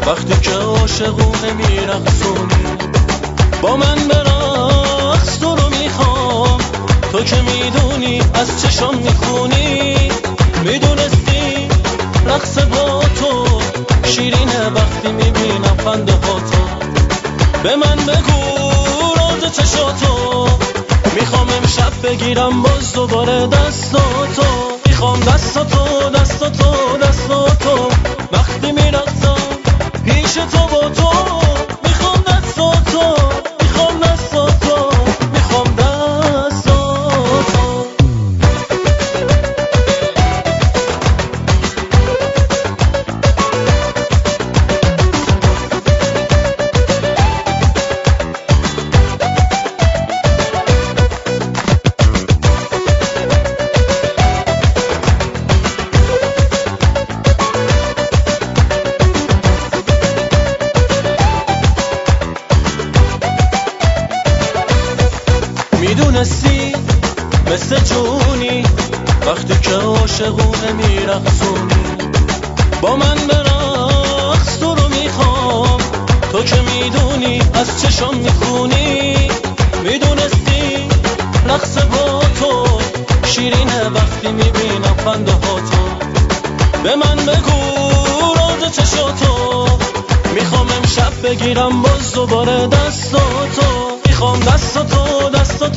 وقتی که عاشقونه میرقصونی با من برقص، تو رو میخوام، تو که میدونی از چشم میخونی. میدونستی رقص با تو شیرینه وقتی میبینم خنده ها تو. به من بگو راز چشاتو، میخوام امشب بگیرم باز دوباره دستاتو. میخوام دستاتو دستاتو دستاتو وقتی میرقصم پیش تو با تو. میخوام دستاتو میخوام دستاتو میخوام دستاتو. میدونستی مثل جونی وقتی که عاشقونه میرقصونی با من برقص، تو رو میخوام، تو که میدونی از چشم میخونی. میدونستی رقص با تو شیرینه وقتی میبینم خنده ها تو. به من بگو راز چشاتو، میخوام امشب بگیرم باز دوباره دستاتو. میخوام دستاتو دستاتو